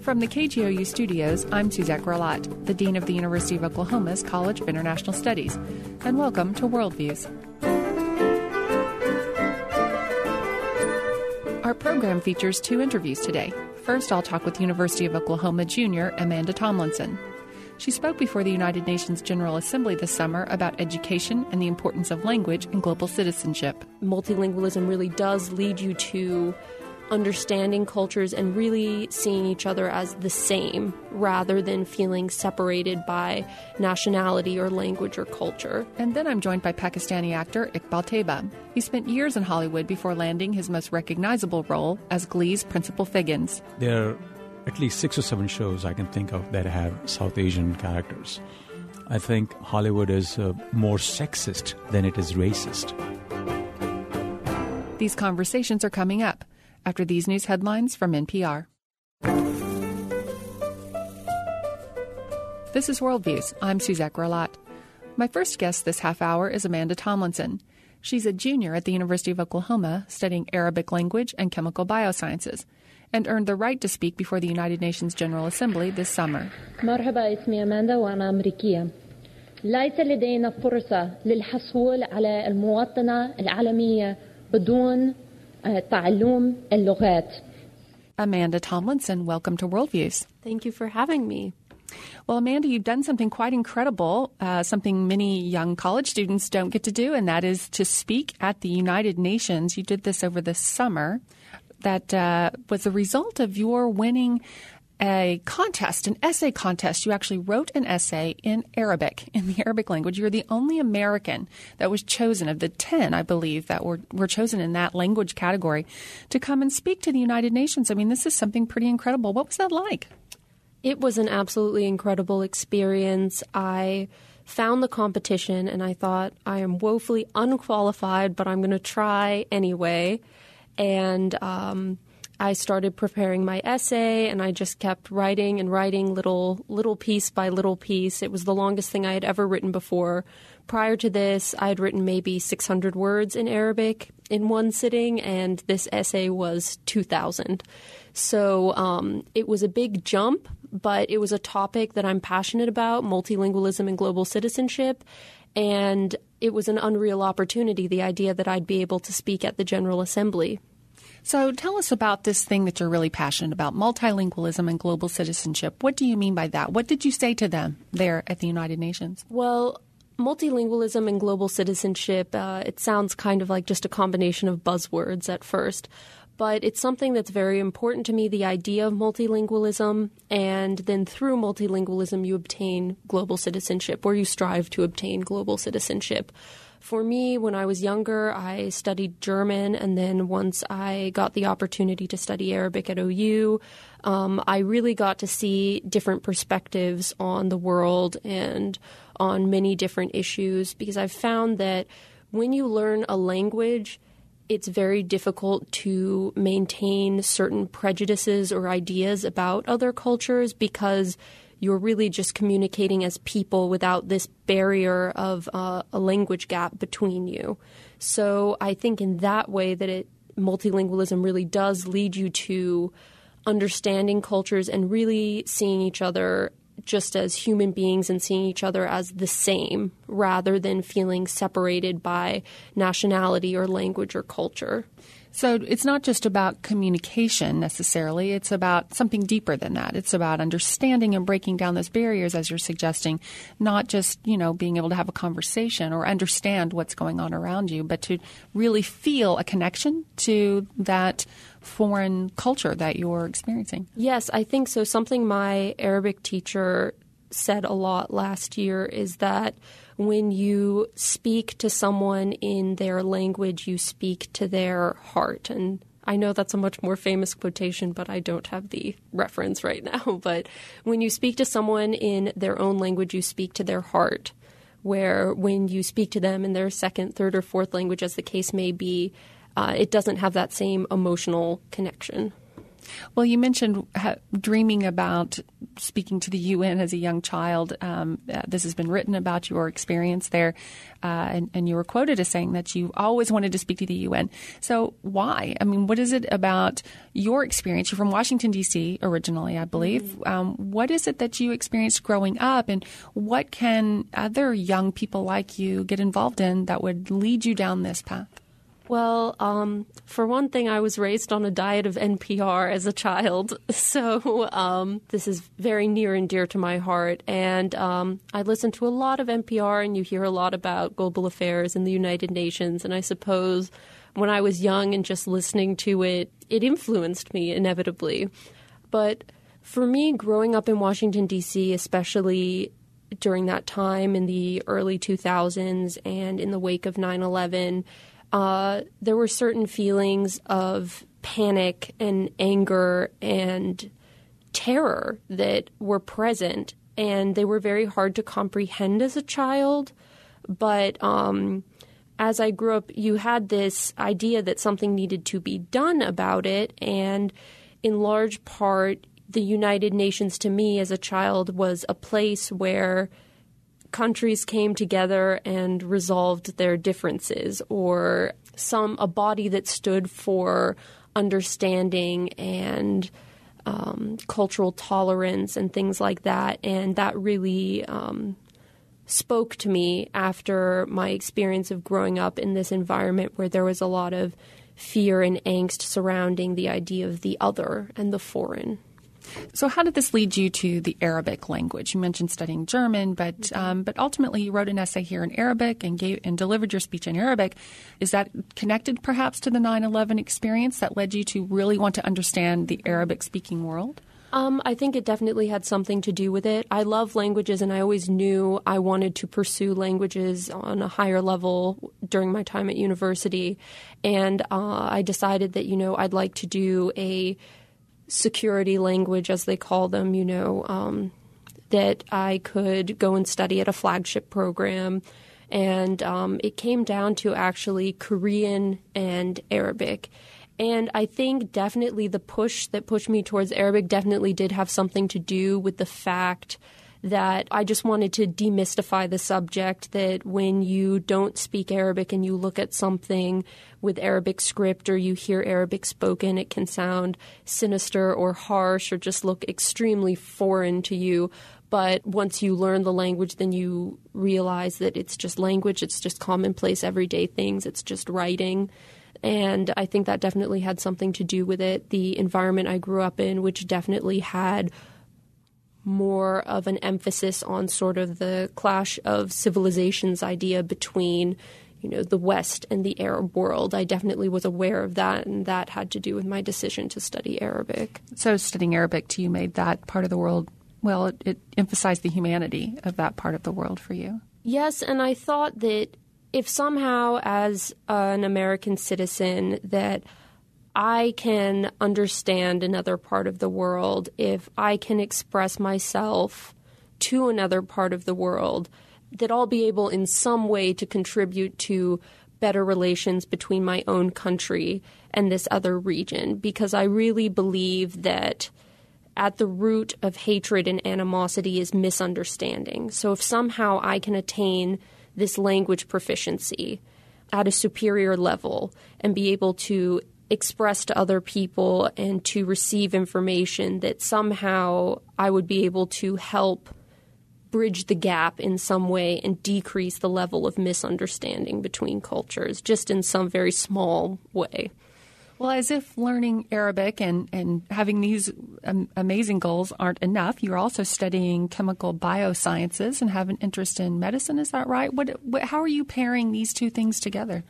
From the KGOU studios, I'm Suzette Grelot, the Dean of the University of Oklahoma's College of International Studies, and welcome to Worldviews. Our program features two interviews today. First, I'll talk with University of Oklahoma junior Amanda Tomlinson. She spoke before the United Nations General Assembly this summer about education and the importance of language in global citizenship. Multilingualism really does lead you to understanding cultures and really seeing each other as the same rather than feeling separated by nationality or language or culture. And then I'm joined by Pakistani actor Iqbal Teba. He spent years in Hollywood before landing his most recognizable role as Glee's Principal Figgins. There are at least 6 or 7 shows I can think of that have South Asian characters. I think Hollywood is more sexist than it is racist. These conversations are coming up after these news headlines from NPR. This is Worldviews. I'm Suzette Grelot. My first guest this half hour is Amanda Tomlinson. She's a junior at the University of Oklahoma studying Arabic language and chemical biosciences, and earned the right to speak before the United Nations General Assembly this summer. مرحبا اسمي أماندا وأنا أمريكية. ليس لدينا فرصة للحصول على المواطنة العالمية بدون تعلم اللغات. Amanda Tomlinson, welcome to Worldviews. Thank you for having me. Well, Amanda, you've done something quite incredible, something many young college students don't get to do, and that is to speak at the United Nations. You did this over the summer. That was the result of your winning a contest, an essay contest. You actually wrote an essay in Arabic, in the Arabic language. You're the only American that was chosen of the 10, I believe, that were chosen in that language category to come and speak to the United Nations. I mean, this is something pretty incredible. What was that like? It was an absolutely incredible experience. I found the competition and I thought, I am woefully unqualified, but I'm going to try anyway. And I started preparing my essay, and I just kept writing and writing little piece by little piece. It was the longest thing I had ever written before. Prior to this, I had written maybe 600 words in Arabic in one sitting, and this essay was 2,000. So it was a big jump, but it was a topic that I'm passionate about, multilingualism and global citizenship. And it was an unreal opportunity, the idea that I'd be able to speak at the General Assembly. So tell us about this thing that you're really passionate about, multilingualism and global citizenship. What do you mean by that? What did you say to them there at the United Nations? Well, multilingualism and global citizenship, it sounds kind of like just a combination of buzzwords at first. But it's something that's very important to me, the idea of multilingualism, and then through multilingualism you obtain global citizenship, or you strive to obtain global citizenship. For me, when I was younger, I studied German, and then once I got the opportunity to study Arabic at OU, I really got to see different perspectives on the world and on many different issues, because I've found that when you learn a language, it's very difficult to maintain certain prejudices or ideas about other cultures because you're really just communicating as people without this barrier of a language gap between you. So I think in that way that multilingualism really does lead you to understanding cultures and really seeing each other just as human beings and seeing each other as the same rather than feeling separated by nationality or language or culture. So it's not just about communication necessarily. It's about something deeper than that. It's about understanding and breaking down those barriers, as you're suggesting, not just, being able to have a conversation or understand what's going on around you, but to really feel a connection to that foreign culture that you're experiencing. Yes, I think so. Something my Arabic teacher said a lot last year is that when you speak to someone in their language, you speak to their heart. And I know that's a much more famous quotation, but I don't have the reference right now. But when you speak to someone in their own language, you speak to their heart, where when you speak to them in their second, third, or fourth language, as the case may be, it doesn't have that same emotional connection. Well, you mentioned dreaming about speaking to the UN as a young child. This has been written about your experience there, and you were quoted as saying that you always wanted to speak to the UN. So why? I mean, what is it about your experience? You're from Washington, D.C. originally, I believe. Mm-hmm. What is it that you experienced growing up, and what can other young people like you get involved in that would lead you down this path? Well, for one thing, I was raised on a diet of NPR as a child, so this is very near and dear to my heart. And I listen to a lot of NPR, and you hear a lot about global affairs and the United Nations. And I suppose when I was young and just listening to it, it influenced me inevitably. But for me, growing up in Washington, D.C., especially during that time in the early 2000s and in the wake of 9/11, there were certain feelings of panic and anger and terror that were present, and they were very hard to comprehend as a child. But as I grew up, you had this idea that something needed to be done about it, and in large part, the United Nations to me as a child was a place where countries came together and resolved their differences, or a body that stood for understanding and cultural tolerance and things like that. And that really spoke to me after my experience of growing up in this environment where there was a lot of fear and angst surrounding the idea of the other and the foreign. So how did this lead you to the Arabic language? You mentioned studying German, but ultimately you wrote an essay here in Arabic and delivered your speech in Arabic. Is that connected perhaps to the 9/11 experience that led you to really want to understand the Arabic-speaking world? I think it definitely had something to do with it. I love languages, and I always knew I wanted to pursue languages on a higher level during my time at university. And I decided that, I'd like to do a security language, as they call them, that I could go and study at a flagship program. And it came down to actually Korean and Arabic. And I think definitely the push that pushed me towards Arabic definitely did have something to do with the fact that I just wanted to demystify the subject, that when you don't speak Arabic and you look at something with Arabic script or you hear Arabic spoken, it can sound sinister or harsh or just look extremely foreign to you. But once you learn the language, then you realize that it's just language, it's just commonplace everyday things, it's just writing. And I think that definitely had something to do with it. The environment I grew up in, which definitely had more of an emphasis on sort of the clash of civilizations idea between, the West and the Arab world. I definitely was aware of that, and that had to do with my decision to study Arabic. So studying Arabic to you made that part of the world, well, it emphasized the humanity of that part of the world for you. Yes, and I thought that if somehow as an American citizen that I can understand another part of the world, if I can express myself to another part of the world, that I'll be able in some way to contribute to better relations between my own country and this other region, because I really believe that at the root of hatred and animosity is misunderstanding. So if somehow I can attain this language proficiency at a superior level and be able to express to other people and to receive information, that somehow I would be able to help bridge the gap in some way and decrease the level of misunderstanding between cultures, just in some very small way. Well, as if learning Arabic and having these amazing goals aren't enough, you're also studying chemical biosciences and have an interest in medicine. Is that right? How are you pairing these two things together?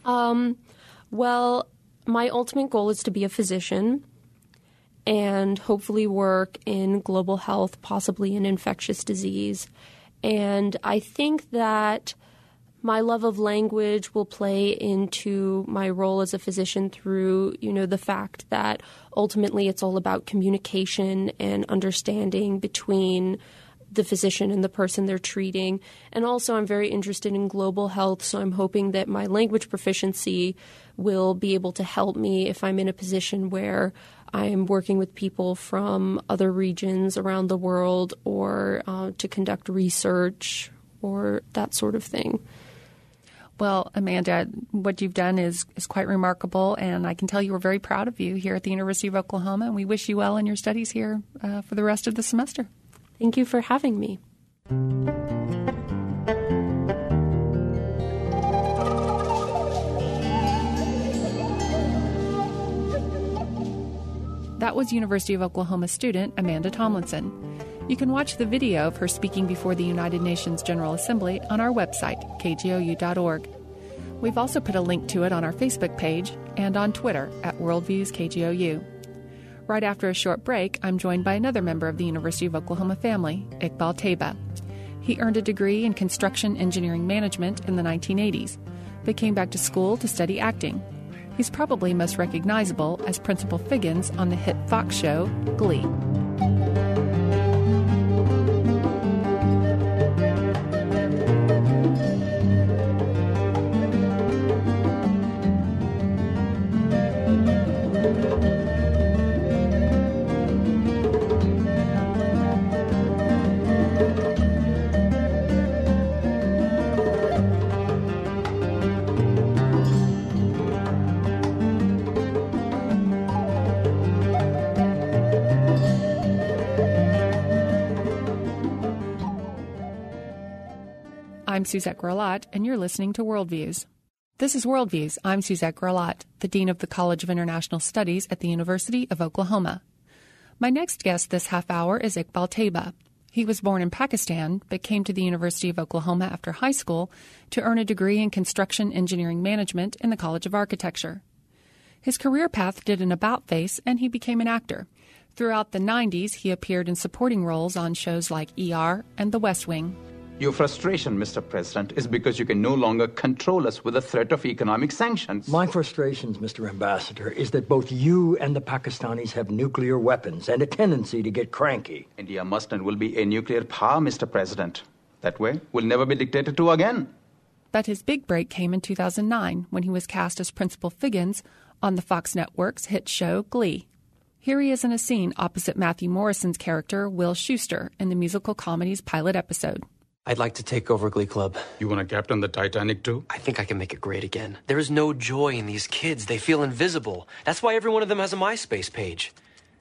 Well, my ultimate goal is to be a physician and hopefully work in global health, possibly in infectious disease. And I think that my love of language will play into my role as a physician through, the fact that ultimately it's all about communication and understanding between the physician and the person they're treating. And also I'm very interested in global health, so I'm hoping that my language proficiency will be able to help me if I'm in a position where I am working with people from other regions around the world or to conduct research or that sort of thing. Well, Amanda, what you've done is quite remarkable, and I can tell you we're very proud of you here at the University of Oklahoma, and we wish you well in your studies here for the rest of the semester. Thank you for having me. That was University of Oklahoma student Amanda Tomlinson. You can watch the video of her speaking before the United Nations General Assembly on our website, kgou.org. We've also put a link to it on our Facebook page and on Twitter at WorldviewsKGOU. Right after a short break, I'm joined by another member of the University of Oklahoma family, Iqbal Taiba. He earned a degree in construction engineering management in the 1980s, but came back to school to study acting. He's probably most recognizable as Principal Figgins on the hit Fox show, Glee. I'm Suzette Grelot, and you're listening to Worldviews. This is Worldviews. I'm Suzette Grelot, the Dean of the College of International Studies at the University of Oklahoma. My next guest this half hour is Iqbal Taiba. He was born in Pakistan, but came to the University of Oklahoma after high school to earn a degree in construction engineering management in the College of Architecture. His career path did an about-face, and he became an actor. Throughout the 90s, he appeared in supporting roles on shows like ER and The West Wing. Your frustration, Mr. President, is because you can no longer control us with the threat of economic sanctions. My frustrations, Mr. Ambassador, is that both you and the Pakistanis have nuclear weapons and a tendency to get cranky. India must and will be a nuclear power, Mr. President. That way, we'll never be dictated to again. But his big break came in 2009 when he was cast as Principal Figgins on the Fox Network's hit show Glee. Here he is in a scene opposite Matthew Morrison's character, Will Schuester, in the musical comedy's pilot episode. I'd like to take over Glee Club. You want to captain the Titanic too? I think I can make it great again. There is no joy in these kids. They feel invisible. That's why every one of them has a MySpace page.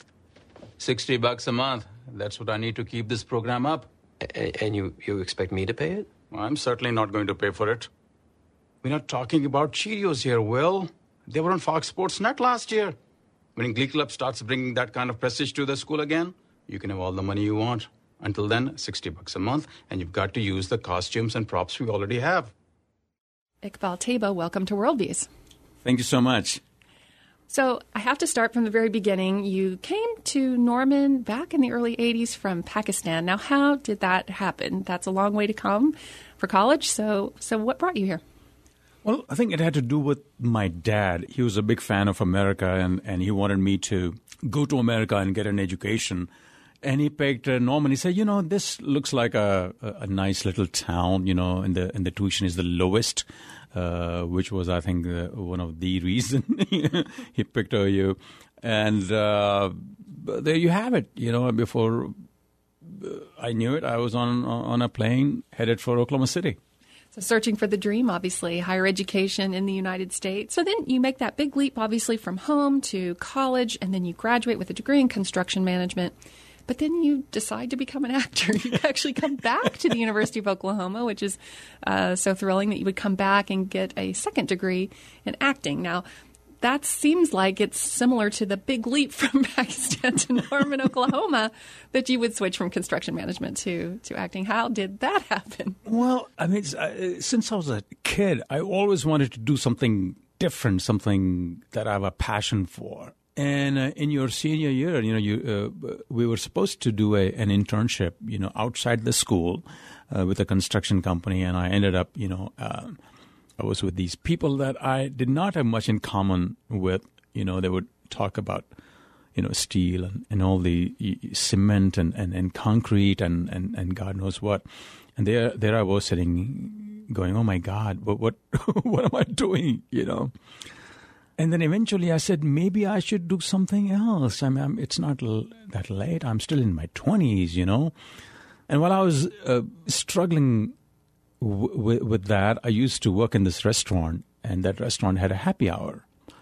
$60 a month. That's what I need to keep this program up. And you expect me to pay it? I'm certainly not going to pay for it. We're not talking about Cheerios here, Will. They were on Fox Sports Net last year. When Glee Club starts bringing that kind of prestige to the school again, you can have all the money you want. Until then, $60 a month, and you've got to use the costumes and props we already have. Iqbal Taiba, welcome to Worldviews. Thank you so much. So I have to start from the very beginning. You came to Norman back in the early 80s from Pakistan. Now, how did that happen? That's a long way to come for college. So what brought you here? Well, I think it had to do with my dad. He was a big fan of America, and he wanted me to go to America and get an education. And he picked Norman. He said, this looks like a nice little town, and the tuition is the lowest, which was, I think, one of the reasons he picked OU. And there you have it. Before I knew it, I was on a plane headed for Oklahoma City. So searching for the dream, obviously, higher education in the United States. So then you make that big leap, obviously, from home to college, and then you graduate with a degree in construction management. But then you decide to become an actor. You actually come back to the University of Oklahoma, which is so thrilling that you would come back and get a second degree in acting. Now, that seems like it's similar to the big leap from Pakistan to Norman, Oklahoma, that you would switch from construction management to acting. How did that happen? Well, I mean, since I was a kid, I always wanted to do something different, something that I have a passion for. And in your senior year, we were supposed to do an internship, outside the school with a construction company. And I ended up, I was with these people that I did not have much in common with. They would talk about, steel and all the cement and concrete and God knows what. And there I was sitting going, oh my God, what what am I doing, And then eventually I said, maybe I should do something else. It's not that late. I'm still in my 20s, And while I was struggling with that, I used to work in this restaurant, and that restaurant had a happy hour.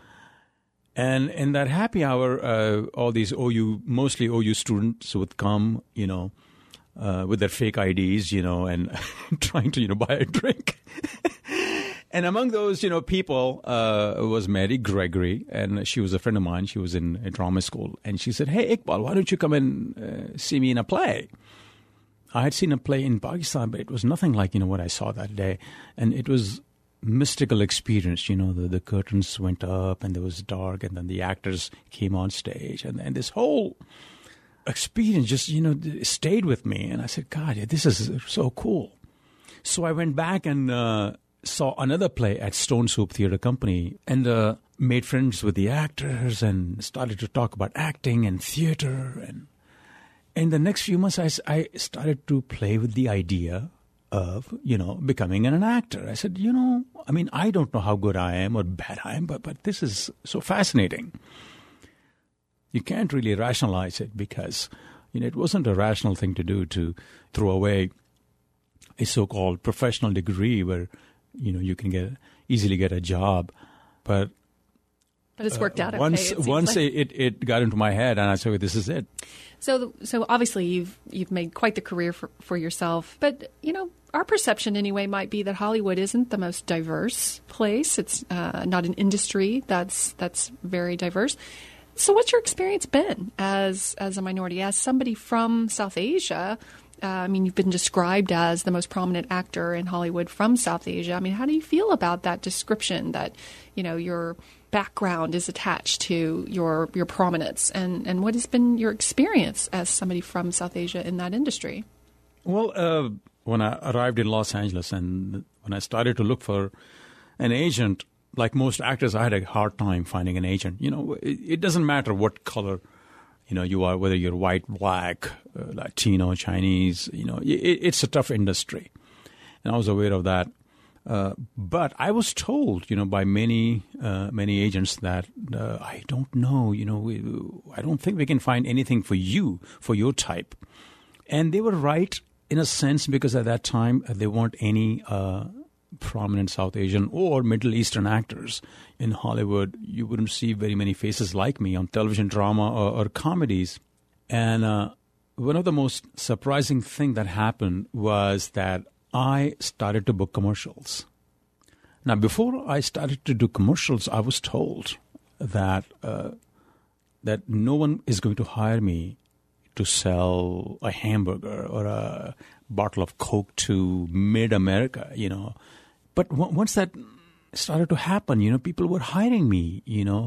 And in that happy hour, all these mostly OU students would come, with their fake IDs, and trying to, buy a drink. And among those, people was Mary Gregory, and she was a friend of mine. She was in a drama school. And she said, hey, Iqbal, why don't you come and see me in a play? I had seen a play in Pakistan, but it was nothing like, what I saw that day. And it was mystical experience, the curtains went up and it was dark, and then the actors came on stage. And this whole experience just, stayed with me. And I said, God, this is so cool. So I went back and saw another play at Stone Soup Theatre Company and made friends with the actors and started to talk about acting and theatre. And in the next few months, I started to play with the idea of, becoming an actor. I said, I don't know how good I am or bad I am, but this is so fascinating. You can't really rationalize it because, it wasn't a rational thing to do to throw away a so-called professional degree where, you can easily get a job. But it's worked out once okay. It got into my head, and I said, this is it. So obviously you've made quite the career for yourself. But, our perception anyway might be that Hollywood isn't the most diverse place. It's not an industry that's very diverse. So what's your experience been as a minority, as somebody from South Asia? You've been described as the most prominent actor in Hollywood from South Asia. How do you feel about that description that, your background is attached to your prominence? And what has been your experience as somebody from South Asia in that industry? Well, when I arrived in Los Angeles and when I started to look for an agent, like most actors, I had a hard time finding an agent. It doesn't matter what color you are, whether you're white, black, Latino, Chinese, it's a tough industry. And I was aware of that. But I was told, by many agents that I don't know, I don't think we can find anything for you, for your type. And they were right in a sense, because at that time there weren't any prominent South Asian or Middle Eastern actors in Hollywood. You wouldn't see very many faces like me on television drama or comedies. And one of the most surprising thing that happened was that I started to book commercials. Now, before I started to do commercials, I was told that that no one is going to hire me to sell a hamburger or a bottle of Coke to mid-America, But once that started to happen, people were hiring me,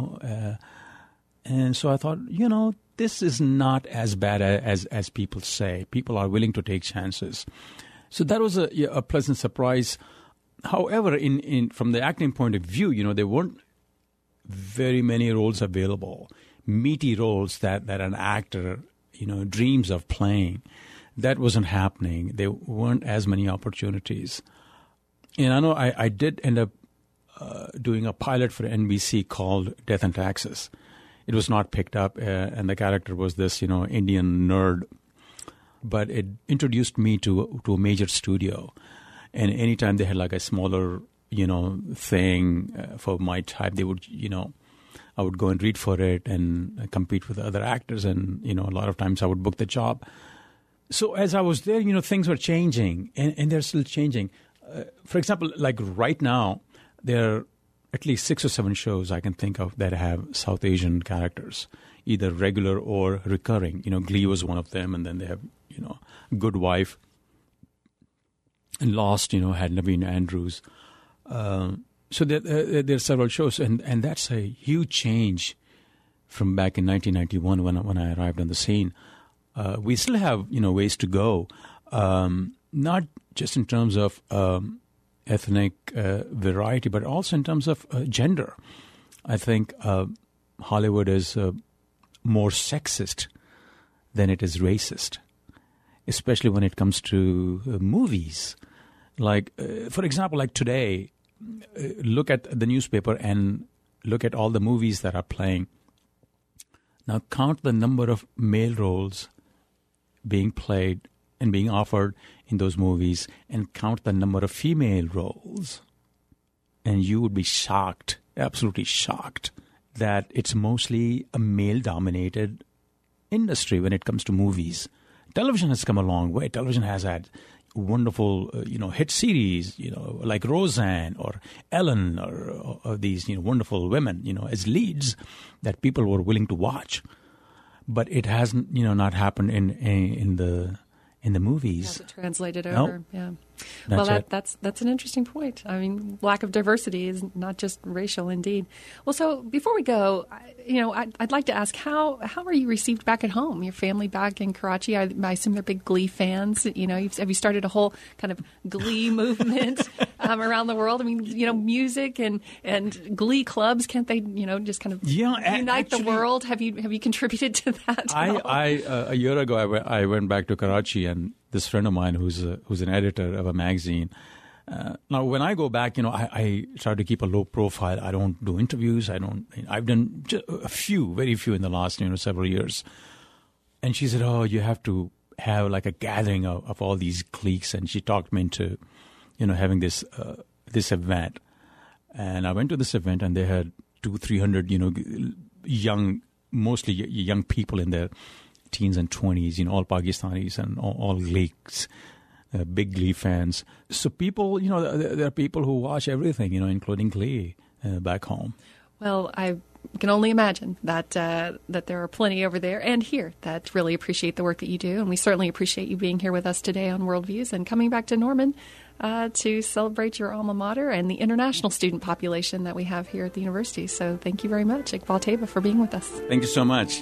and so I thought, this is not as bad as people say. People are willing to take chances. So that was a pleasant surprise. However, in from the acting point of view, there weren't very many roles available, meaty roles that an actor, dreams of playing. That wasn't happening. There weren't as many opportunities. And I know I did end up doing a pilot for NBC called Death and Taxes. It was not picked up, and the character was this, Indian nerd. But it introduced me to a major studio. And anytime they had like a smaller, thing for my type, they would, I would go and read for it and compete with other actors. And, a lot of times I would book the job. So as I was there, things were changing, and they're still changing. For example, like right now, there are at least 6 or 7 shows I can think of that have South Asian characters, either regular or recurring. Glee was one of them, and then they have, Good Wife. And Lost, had Naveen Andrews. So there are several shows, and that's a huge change from back in 1991 when I arrived on the scene. We still have, ways to go, not just in terms of ethnic variety, but also in terms of gender. I think Hollywood is more sexist than it is racist, especially when it comes to movies. Like, for example, like today, look at the newspaper and look at all the movies that are playing. Now count the number of male roles being played and being offered in those movies, and count the number of female roles. And you would be shocked, absolutely shocked, that it's mostly a male-dominated industry when it comes to movies. Television has come a long way. Television has had wonderful, hit series, like Roseanne or Ellen or these, wonderful women, as leads that people were willing to watch. But it hasn't, not happened in the movies. Hasn't translated over. Nope. Yeah. That's That's an interesting point. I mean, lack of diversity is not just racial, indeed. Well, so before we go, I'd like to ask how are you received back at home? Your family back in Karachi, I assume they're big Glee fans. Have you started a whole kind of Glee movement around the world? I mean, music and Glee clubs, can't they, just kind of unite the world? Have you contributed to that? A year ago, I went back to Karachi, and this friend of mine who's an editor of a magazine. Now, when I go back, I try to keep a low profile. I don't do interviews. I've done just very few in the last, several years. And she said, "Oh, you have to have like a gathering of all these cliques." And she talked me into, having this event. And I went to this event, and they had 200-300, mostly young people in their teens and 20s, all Pakistanis and all Glees, big Glee fans. So people, there are people who watch everything, including Glee back home. Well, I can only imagine that there are plenty over there and here that really appreciate the work that you do. And we certainly appreciate you being here with us today on Worldviews and coming back to Norman to celebrate your alma mater and the international student population that we have here at the university. So thank you very much, Iqbal Taiba, for being with us. Thank you so much.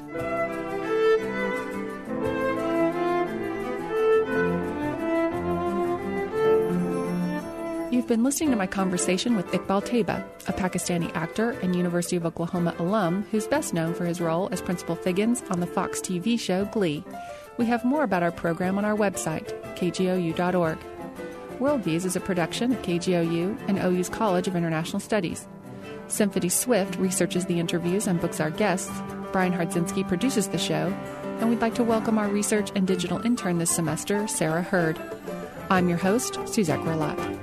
You've been listening to my conversation with Iqbal Taiba, a Pakistani actor and University of Oklahoma alum who's best known for his role as Principal Figgins on the Fox TV show Glee. We have more about our program on our website, kgou.org. Worldviews is a production of KGOU and OU's College of International Studies. Symphony Swift researches the interviews and books our guests. Brian Hardzinski produces the show. And we'd like to welcome our research and digital intern this semester, Sarah Hurd. I'm your host, Suzette Gerlach.